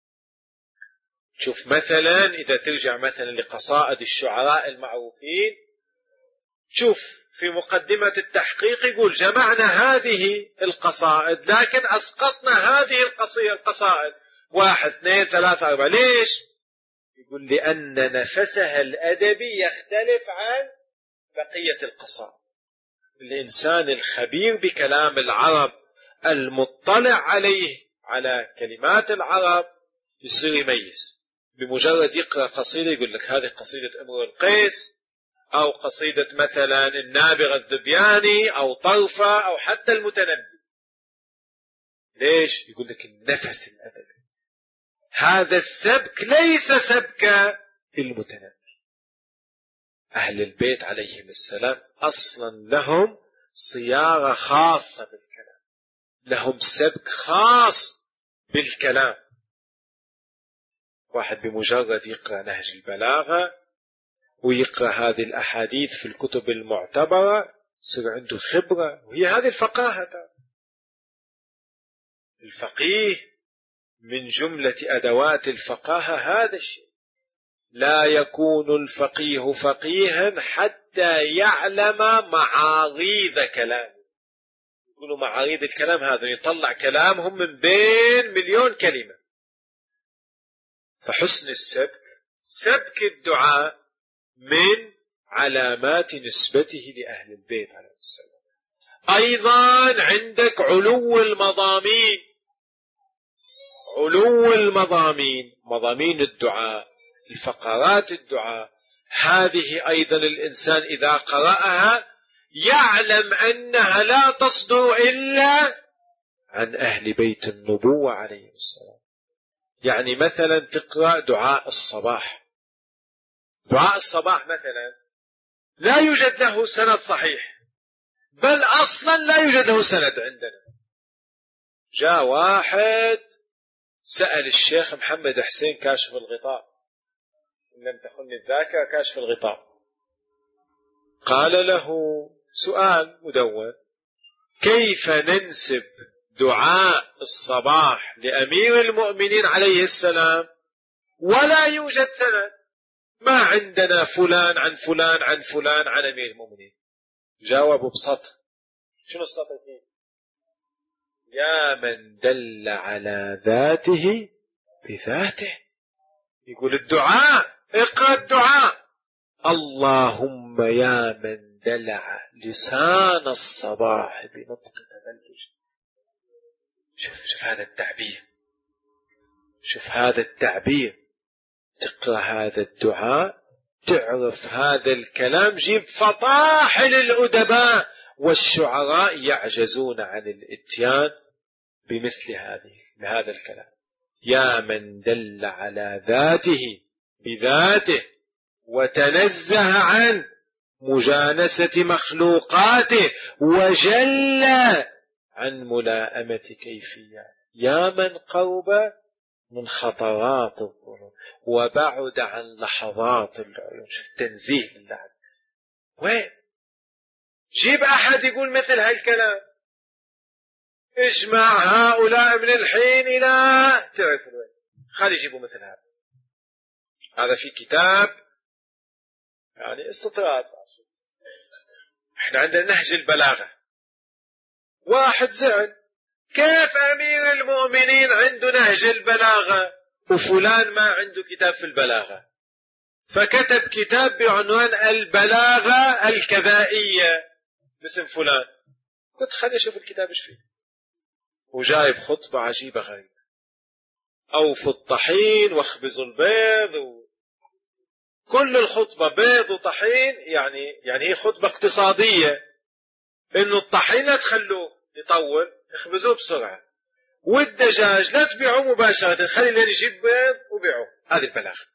شوف مثلا إذا ترجع مثلا لقصائد الشعراء المعروفين، شوف في مقدمة التحقيق يقول جمعنا هذه القصائد لكن أسقطنا هذه القصائد، واحد اثنين ثلاثة أربعة. ليش؟ يقول لأن نفسها الأدبي يختلف عن بقية القصائد. الإنسان الخبير بكلام العرب المطلع عليه على كلمات العرب يصير يميز. بمجرد يقرأ قصيدة يقول لك هذه قصيدة امرؤ القيس، أو قصيدة مثلا النابغة الذبياني، أو طرفة، أو حتى المتنبي. ليش؟ يقول لك النفس الأدبي. هذا السبك ليس سبك المتنبي. أهل البيت عليهم السلام أصلا لهم صياغة خاصة بالكلام، لهم سبك خاص بالكلام. واحد بمجرد يقرأ نهج البلاغة ويقرأ هذه الأحاديث في الكتب المعتبرة يصير عنده خبرة، وهي هذه الفقاهة. الفقيه من جملة أدوات الفقاهة هذا الشيء. لا يكون الفقيه فقيها حتى يعلم معاريض كلامه. يقولوا معاريض الكلام هذا يطلع كلامهم من بين مليون كلمة. فحسن السبك، سبك الدعاء من علامات نسبته لأهل البيت عليه السلام. أيضا عندك علو المضامين. علو المضامين، مضامين الدعاء، الفقرات الدعاء، هذه أيضا الإنسان إذا قرأها يعلم أنها لا تصدر إلا عن أهل بيت النبوة عليه السلام. يعني مثلا تقرأ دعاء الصباح، دعاء الصباح مثلا لا يوجد له سند صحيح، بل أصلا لا يوجد له سند عندنا. جاء واحد سأل الشيخ محمد حسين كاشف الغطاء، إن لم تخن الذاكرة كاشف الغطاء، قال له سؤال مدون: كيف ننسب دعاء الصباح لأمير المؤمنين عليه السلام ولا يوجد سند؟ ما عندنا فلان عن فلان عن فلان عن أمير المؤمنين. جاوبوا بسطر. شنو السطر فيه؟ يا من دل على ذاته بذاته. يقول الدعاء، اقرأ الدعاء: اللهم يا من دلع لسان الصباح بنطق تبلج. شوف شوف هذا التعبير، شوف هذا التعبير. تقرأ هذا الدعاء تعرف هذا الكلام. جيب فطاحل الأدباء والشعراء يعجزون عن الاتيان بمثل هذه بهذا الكلام. يا من دل على ذاته بذاته وتنزه عن مجانسة مخلوقاته وجل عن ملائمة كيفيات. يا من قرب من خطرات الظلم وبعد عن لحظات العيون. تنزيه لله. وين جيب أحد يقول مثل هالكلام؟ اجمع هؤلاء من الحين إلى تعرف الوين، خلي يجيبوا مثل هذا. هذا في كتاب يعني استطراد. احنا عندنا نهج البلاغة. واحد زعل: كيف أمير المؤمنين عنده نهج البلاغة وفلان ما عنده كتاب في البلاغة؟ فكتب كتاب بعنوان البلاغة الكذائية باسم فلان. قلت خلي أشوف الكتاب ايش فيه. وجايب خطبة عجيبة غريبة: أوفوا الطحين واخبزوا البيض، و... كل الخطبة بيض وطحين. يعني يعني هي خطبة اقتصادية، إنه الطحين لا تخلوه يطول، اخبزوه بسرعة، والدجاج لا تبيعوه مباشرة، خلي لين يجيب بيض وبيعوه. هذه البلاغة.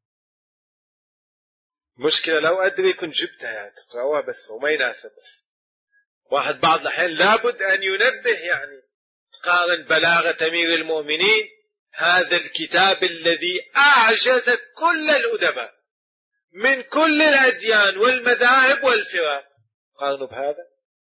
مشكلة لو أدري كنت جبتها يعني تقرأوها، بس هو ما يناسب. واحد بعض الأحيان لابد أن ينبه، يعني قارن بلاغة أمير المؤمنين، هذا الكتاب الذي أعجز كل الأدباء من كل الأديان والمذاهب والفرق، قارنوا بهذا.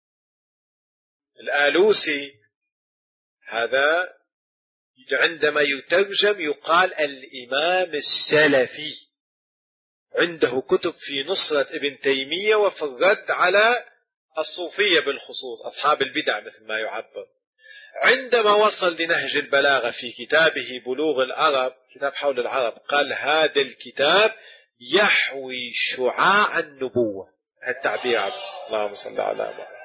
الآلوسي هذا عندما يترجم يقال الإمام السلفي، عنده كتب في نصرة ابن تيمية وفي الرد على الصوفية بالخصوص، أصحاب البدع مثل ما يعبر. عندما وصل لنهج البلاغة في كتابه بلوغ العرب، كتاب حول العرب، قال هذا الكتاب يحوي شعاع النبوة. التعبير عبد اللهم صل على محمد.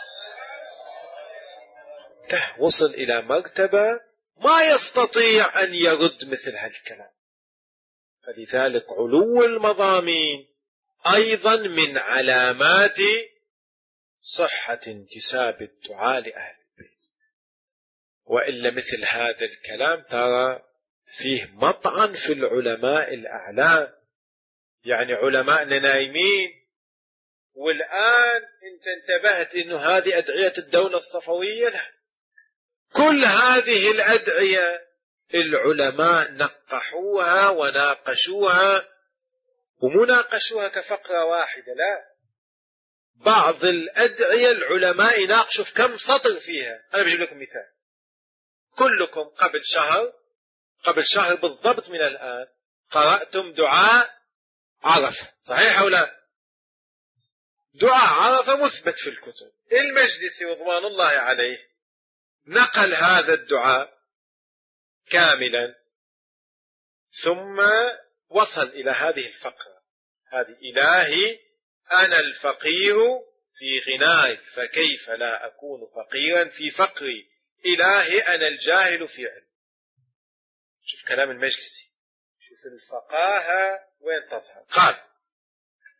وصل إلى مرتبة ما يستطيع أن يرد مثل هالكلام. فلذلك علو المضامين أيضا من علامات صحة انتساب الدعاء لأهل البيت. وإلا مثل هذا الكلام ترى فيه مطعن في العلماء الأعلام. يعني علماءنا نايمين، والآن انت انتبهت انه هذه أدعية الدولة الصفوية. لا، كل هذه الأدعية العلماء نقحوها وناقشوها، ومناقشوها كفقرة واحدة. لا، بعض الأدعية العلماء يناقشوا في كم سطر فيها. أنا بجيب لكم مثال. كلكم قبل شهر قبل شهر بالضبط من الآن قرأتم دعاء عرفة، صحيح أو لا؟ دعاء عرفة مثبت في الكتب. المجلسي رضوان الله عليه نقل هذا الدعاء كاملا، ثم وصل إلى هذه الفقرة: هذه إلهي أنا الفقير في غناي فكيف لا أكون فقيرا في فقري، إلهي أنا الجاهل في علم. شوف كلام المجلسي، شوف الفقاهة وين تظهر. قال: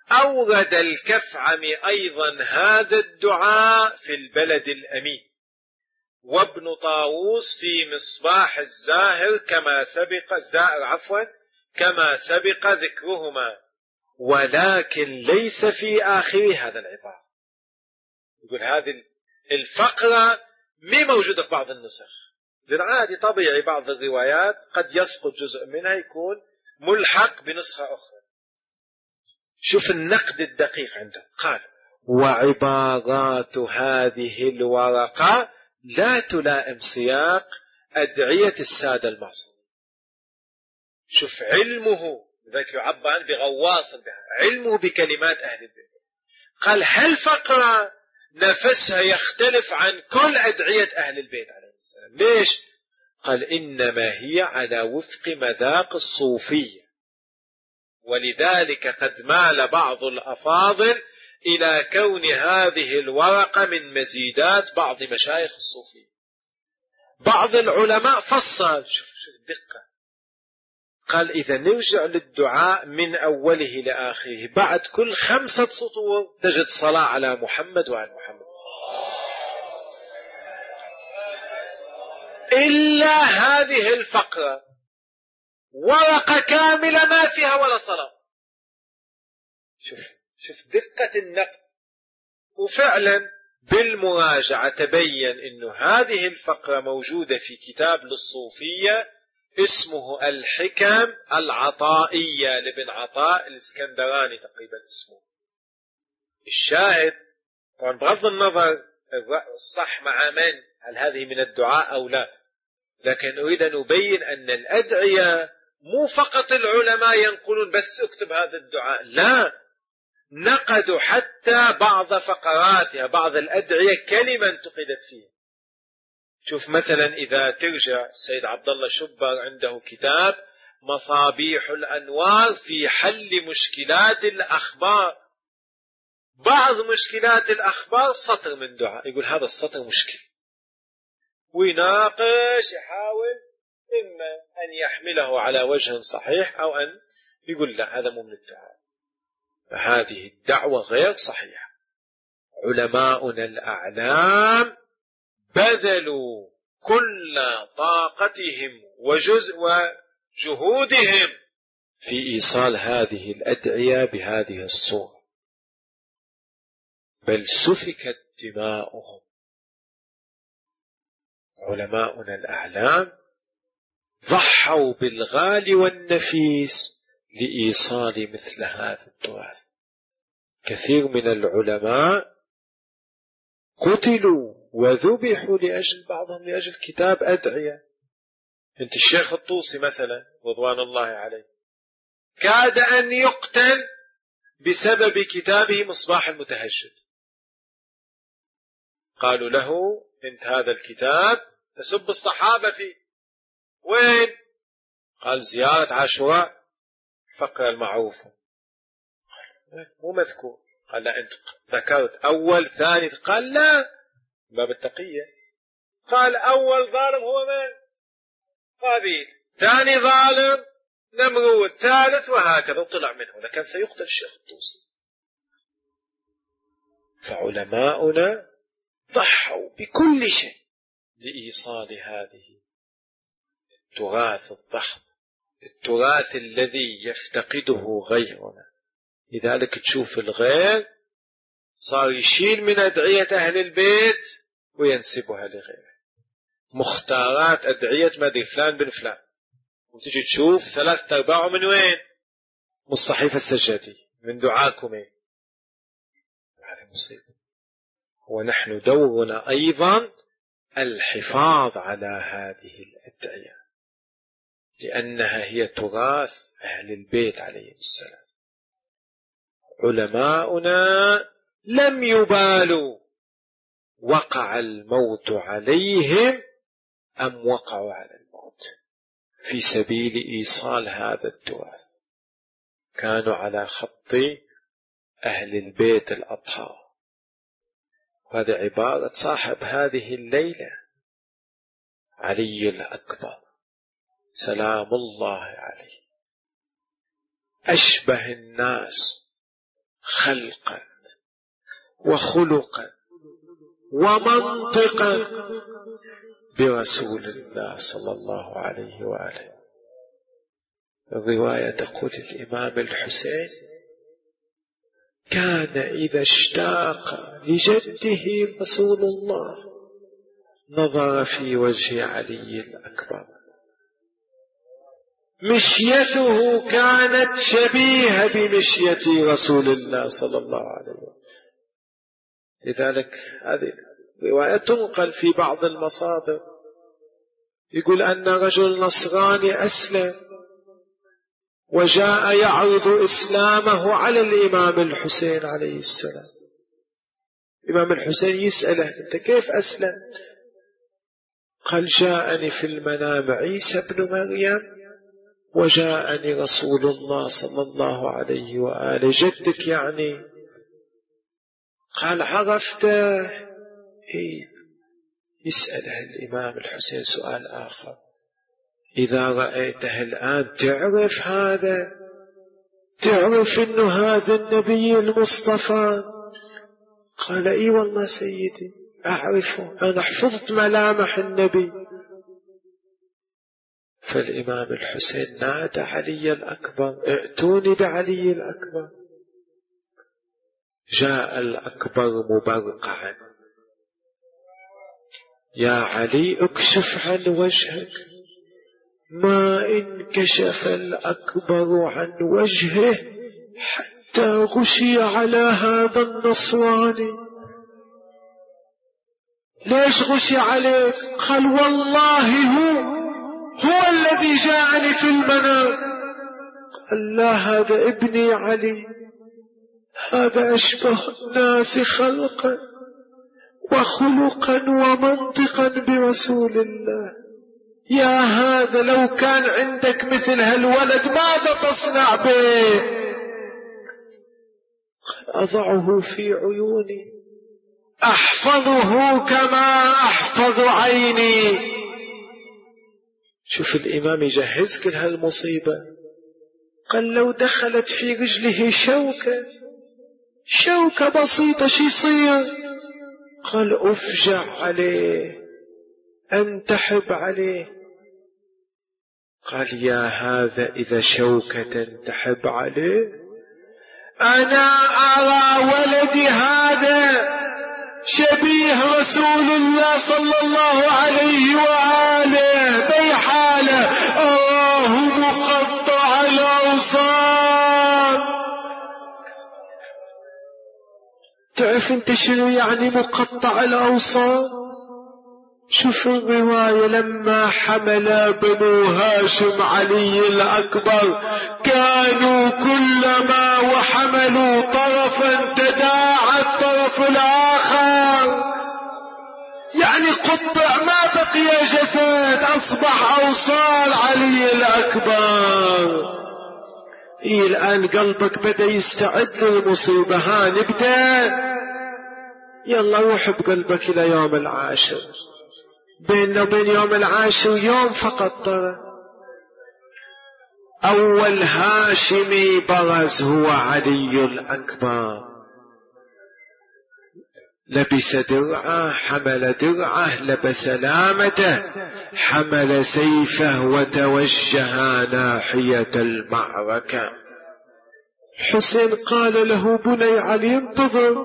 أورد الكفعمي أيضا هذا الدعاء في البلد الأمين، وابن طاووس في مصباح الزاهر كما سبق الزائر عفوا كما سبق ذكرهما، ولكن ليس في آخر هذا العبارة. يقول هذه الفقرة مي موجودة في بعض النسخ، زين عادي طبيعي بعض الروايات قد يسقط جزء منها يكون ملحق بنسخة أخرى. شوف النقد الدقيق عنده، قال وعبارات هذه الورقة لا تلائم سياق أدعية السادة المعصومين. شوف علمه، ذاك يعبر عنه بغواص بها، علمه بكلمات أهل البيت. قال هالفقرة نفسها يختلف عن كل أدعية أهل البيت عليه السلام. ليش؟ قال إنما هي على وفق مذاق الصوفية، ولذلك قد مال بعض الأفاضل إلى كون هذه الورقة من مزيدات بعض مشايخ الصوفية. بعض العلماء فصل، شوف شوف الدقة، قال إذا نرجع للدعاء من أوله لآخره بعد كل خمسة سطور تجد صلاة على محمد وعلى محمد، إلا هذه الفقرة ورقة كاملة ما فيها ولا صلاة. شوف شوف دقة النقد. وفعلا بالمراجعة تبين إنه هذه الفقرة موجودة في كتاب للصوفية اسمه الحكم العطائية لابن عطاء الإسكندراني تقريبا اسمه. الشاهد طبعا بغض النظر الصح مع من، هل هذه من الدعاء أو لا، لكن أريد أن أبين أن الأدعية مو فقط العلماء ينقلون بس اكتب هذا الدعاء، لا، نقدوا حتى بعض فقراتها، بعض الأدعية كلمة انتقدت فيه. شوف مثلا إذا ترجع السيد عبد الله شبر عنده كتاب مصابيح الأنوار في حل مشكلات الأخبار، بعض مشكلات الأخبار سطر من دعاء، يقول هذا السطر مشكل، ويناقش يحاول إما أن يحمله على وجه صحيح أو أن يقول لا هذا مو من الدعاء. فهذه الدعوة غير صحيحة. علماؤنا الأعلام بذلوا كل طاقتهم وجزء وجهودهم في إيصال هذه الأدعية بهذه الصورة، بل سفكت دماؤهم. علماؤنا الأعلام ضحوا بالغالي والنفيس لإيصال مثل هذا التراث. كثير من العلماء قتلوا وذبحوا لأجل بعضهم لأجل كتاب أدعية. انت الشيخ الطوسي مثلا رضوان الله عليه كاد أن يقتل بسبب كتابه مصباح المتهجد. قالوا له انت هذا الكتاب تسب الصحابة فيه، وين؟ قال زيارة عاشوراء فقرة المعروفة، مو مذكور. قال لا انت ذكرت أول ثاني، قال لا باب التقية. قال أول ظالم هو من؟ قابيل، ثاني ظالم نمرود، ثالث، وهكذا طلع منه، لكن سيقتل الشيخ الطوسي. فعلماؤنا ضحوا بكل شيء لإيصال هذه التراث الضخم، التراث الذي يفتقده غيرنا. لذلك تشوف الغير صار يشيل من أدعية أهل البيت وينسبها لغيره، مختارات أدعية مدري فلان بن فلان، وتجي تشوف ثلاثة أرباعه من وين؟ من الصحيفة السجادية، من دعاكم. هذا مصيبة. ونحن دورنا أيضا الحفاظ على هذه الأدعية، لأنها هي تراث أهل البيت عليهم السلام. علماؤنا لم يبالوا وقع الموت عليهم أم وقعوا على الموت في سبيل إيصال هذا التراث، كانوا على خط أهل البيت الأطهار. هذه عبارة صاحب هذه الليلة علي الأكبر سلام الله عليه، أشبه الناس خلقا وخلقا ومنطقا برسول الله صلى الله عليه وآله. الرواية تقول الإمام الحسين كان إذا اشتاق لجده رسول الله نظر في وجه علي الأكبر، مشيته كانت شبيهة بمشية رسول الله صلى الله عليه وسلم. لذلك هذه رواية تنقل في بعض المصادر، يقول أن رجل نصراني أسلم وجاء يعرض إسلامه على الإمام الحسين عليه السلام. الإمام الحسين يسأله أنت كيف أسلمت؟ قال جاءني في المنام عيسى بن مريم وجاءني رسول الله صلى الله عليه وآله جدك يعني. قال عرفته؟ إيه. يسأله الإمام الحسين سؤال آخر، إذا رأيته الآن تعرف هذا؟ تعرف إنه هذا النبي المصطفى؟ قال إي والله سيدي أعرفه، أنا حفظت ملامح النبي. فالإمام الحسين نادى علي الأكبر ائتوني بعلي الأكبر. جاء الأكبر مبرقعا، يا علي اكشف عن وجهك. ما انكشف الأكبر عن وجهه حتى غشي على هذا النصراني. ليش غشي عليه؟ قال والله هو هو الذي جاءني في المنام. قال لا هذا ابني علي، هذا أشبه الناس خلقا وخلقا ومنطقا برسول الله. يا هذا لو كان عندك مثل هالولد ماذا تصنع به؟ أضعه في عيوني أحفظه كما أحفظ عيني. شوف الإمام يجهز كل هالمصيبة. قال لو دخلت في رجله شوكة شوكة بسيطة شي يصير؟ قال أفجع عليه أنتحب عليه. قال يا هذا إذا شوكة تحب عليه، أنا أرى ولدي هذا شبيه رسول الله صلى الله عليه وآله بحاله أراه مقطع الأوصال. تعرف انت شنو يعني مقطع الأوصال؟ شوف الرواية لما حمل بنو هاشم علي الأكبر كانوا كلما وحملوا طرفا تداعى الطرف الآخر، يعني قطع ما بقي جسد، أصبح أوصال علي الأكبر. إيه الآن قلبك بدأ يستعد للمصيبة، ها نبدأ، يلا روح بقلبك إلى يوم العاشر. بيننا وبين يوم العاشر يوم فقط ترى. أول هاشمي برز هو علي الأكبر، لبس درعه، حمل درعه، لبس لامته، حمل سيفه وتوجه ناحية المعركة. حسين قال له بني علي انتظر،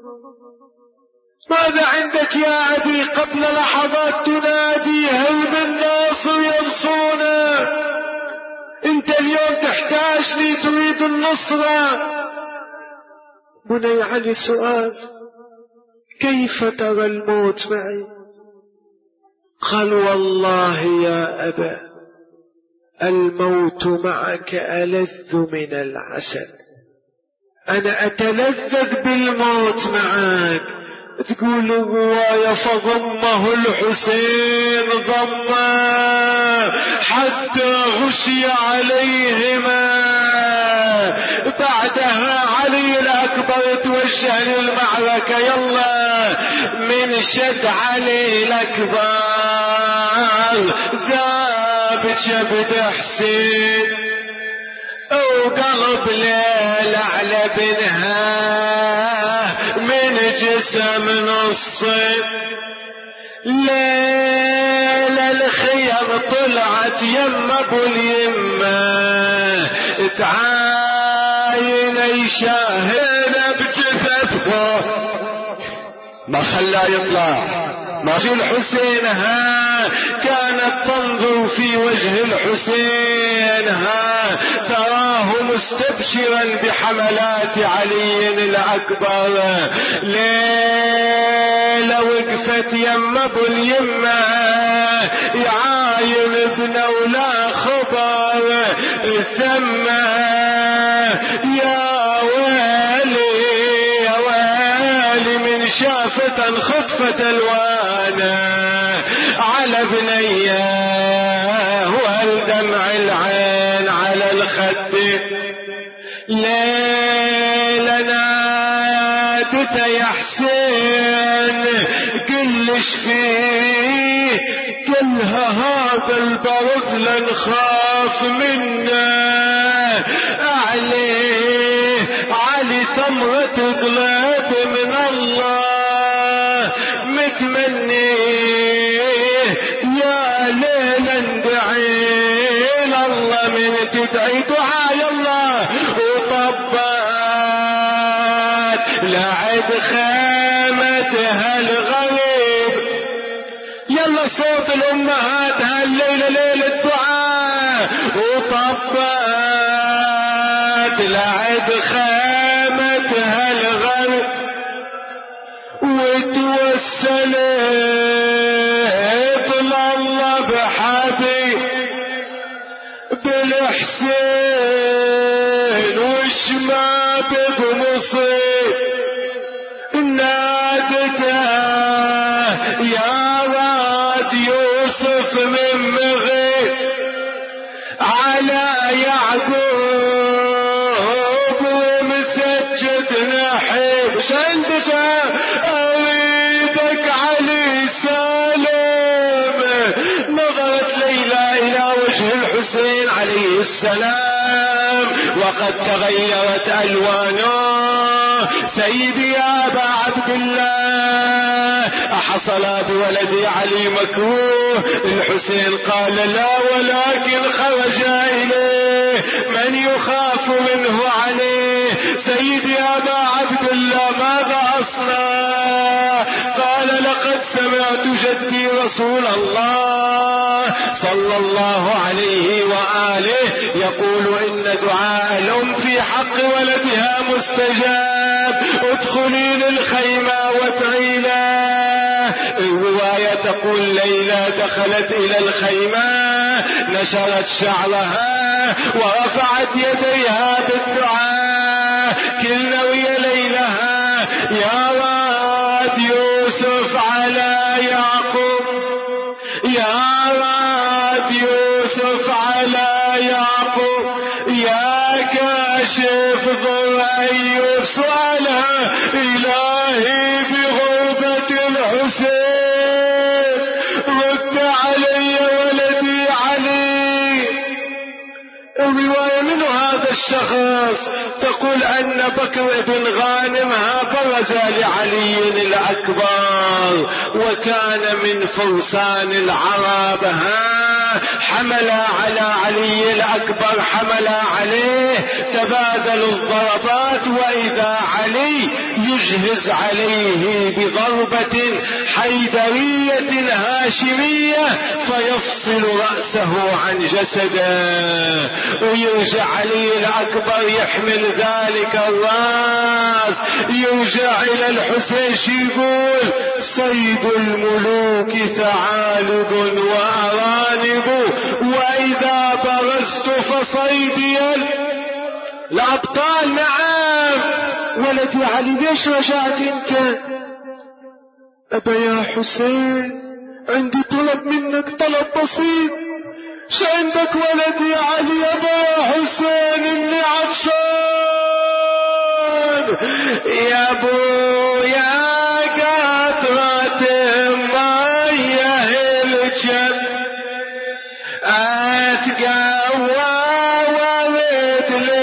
ماذا عندك يا أبي؟ قبل لحظات تنادي هيب الناس ينصونا، انت اليوم تحتاجني تريد النصرة. بني علي سؤال، كيف ترى الموت معي؟ قال والله يا أبا الموت معك ألذ من العسل، أنا أتلذذ بالموت معك. تقول الرواية فضمه الحسين ضمه حتى غشي عليهما. بعدها علي الأكبر توجه للمعركة، يلا من شد علي الأكبر ذاب جبد حسين وقلب ليل على بنها من جسم نصف ليل الخير طلعت يم ابو اليمه تعاين يشاهد بجثثه ما خلاه يطلع ماشي الحسين ها كانت تنظر في وجه الحسين ها تراه مستبشرا بحملات علي الأكبر ليلة وقفت يم ابو اليمة يعاين ابنه ولا خبر ثم يا ويلي يا ويلي من شافة خطفة الوانا على بنيه والدمع العين على الخد ليلة نادت يا حسين كلش فيه كلها هذا البرز لنخاف منه عليه علي ثمرة قلب من الله متمني يا ليلة ندعي لله من تدعي دعاء الله وطبات لعد خيمتها الغريب يلا صوت الامهات هالليلة ليلة دعاء وطبات لعد خيمتها الغريب وتوسلت لله بحبيب بالحسين وش ما بمصيب نادته يا واد يوسف من مغيب على يعقوب ومسجد نحيب شندك أريدك علي سالم نظرت ليلى إلى وجه الحسين عليه السلام وقد تغيرت ألوانه سيدي يا أبا عبد الله أحصل بولدي علي مكروه الحسين قال لا ولكن خرج إليه من يخاف منه عليه سيدي يا أبا عبد الله ماذا أصنع قال لقد سمعت جدي رسول الله صلى الله عليه وآله يقول إن دعاء الأم في حق ولدها مستجاب ادخلي للخيمة وادعي له الرواية تقول ليلى دخلت إلى الخيمة نشرت شعرها ورفعت يديها بالدعاء كلنا ويا ليلها يا واد يوسف على يعقوب يا واد يوسف على يعقوب يا كاشف ضر أيوب صالح إلهي بغربة الحسين رد علي ولدي علي الرواية من هذا الشخص تقول أن بكر بن غانمها برز لعلي الأكبر وكان من فرسان العرب ها حمل على علي الأكبر حمل عليه تبادلوا الضربات وإذا علي يجهز عليه بضربة حيدرية هاشمية فيفصل رأسه عن جسده ويرجع علي الأكبر يحمل ذلك الرأس يرجع إلى الحسين يقول صيد الملوك ثعالب وأرانب وإذا برزت فصيدي الأبطال نعم ولدي علي ليش رجعت انت أبا يا حسين عندي طلب منك طلب بسيط ش عندك ولدي علي أبا يا حسين إني عطشان يا أبو يا قطرة مية الجد أتقوى ورد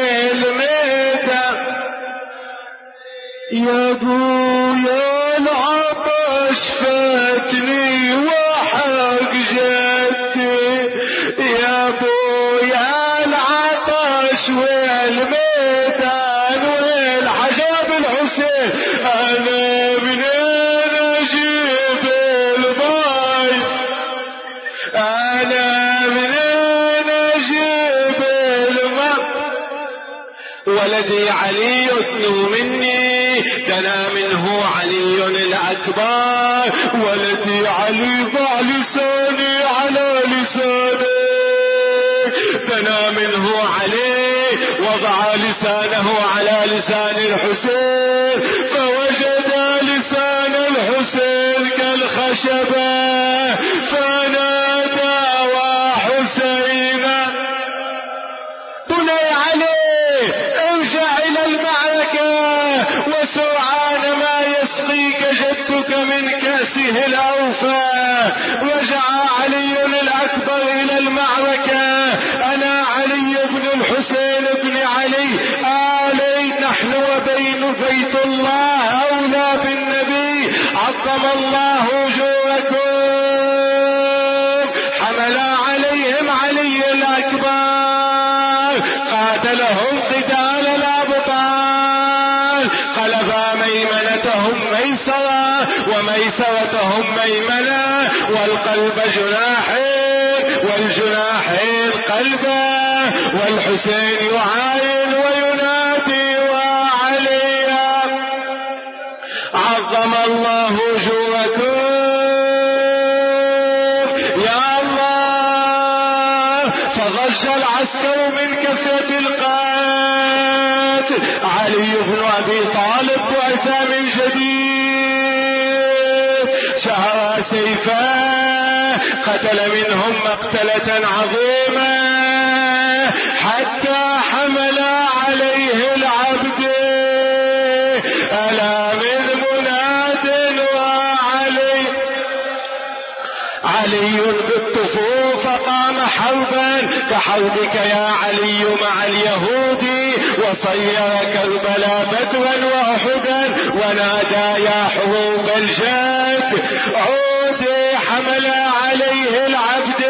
ولدي علي ادنوا مني، دنا منه علي الأكبر، ولدي علي ضع لساني على لسانه، دنا منه علي وضع لسانه على لسان الحسين، فوجد لسان الحسين كالخشبة، فنادى وحسين بني علي ارجع إلى المعركة، وسرعان ما يسقيك جدك من كأسه الأوفى. رجع علي الأكبر إلى المعركة، أنا علي بن الحسين بن علي آلي، نحن وبين بيت الله أولى بالنبي، عظم الله أجوركم. حمل عليهم علي الأكبر، قاتلهم قتال الأبطال، قلب ميمنتهم ميسرة وميسرتهم ميمنة، والقلب جناحين والجناحين قلبا، والحسين يعاين وينادي وعلي عظم الله أجوركم يا الله. فضج العسكر من كثرة القتل، علي بن أبي طالب وأتى من جديد، شهر سيفه، قتل منهم مقتلة عظيمة، حتى حمل عليه العبد، ألا من مناد وعلي علي بالطفوف، قام حربا كحربك يا علي مع اليهود، وصير كربلاء بدرا وأحدا، ونادى يا حروب الجد عودي. حمل عليه العبد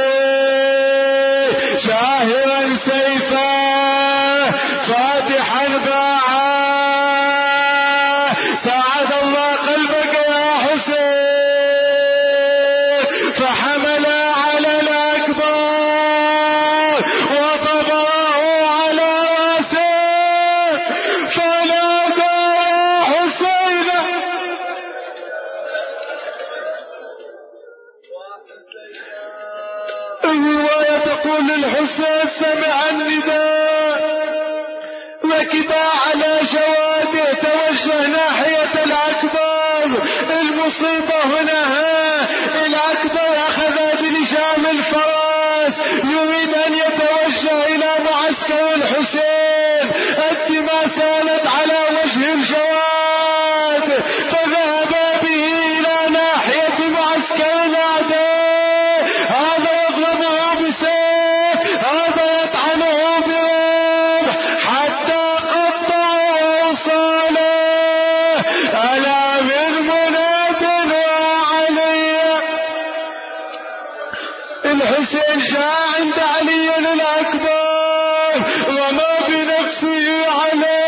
شاهرا سيفا فاتحا باعا، ساعد الله قلبك يا حسين. فحمل على الأكبر وطبعه على رأسه، فنادى يا حسين. الرواية تقول الحسين سمع النداء، ركب على جواده، توجه ناحية الأكبر. المصيبة هنا، ها الأكبر أخذ بلجام الفرس، يريد أن يتوجه إلى معسكر الحسين، الدماء سالت على وجه الجواد، فذهب به إلى ناحية معسكر الأعداء، هذا يضربه بسيف، هذا يطعنه برمح، حتى قطعه صاله. ألا من مناد وعلي. الحسين جاء عند علي الأكبر، رمى بنفسه عليه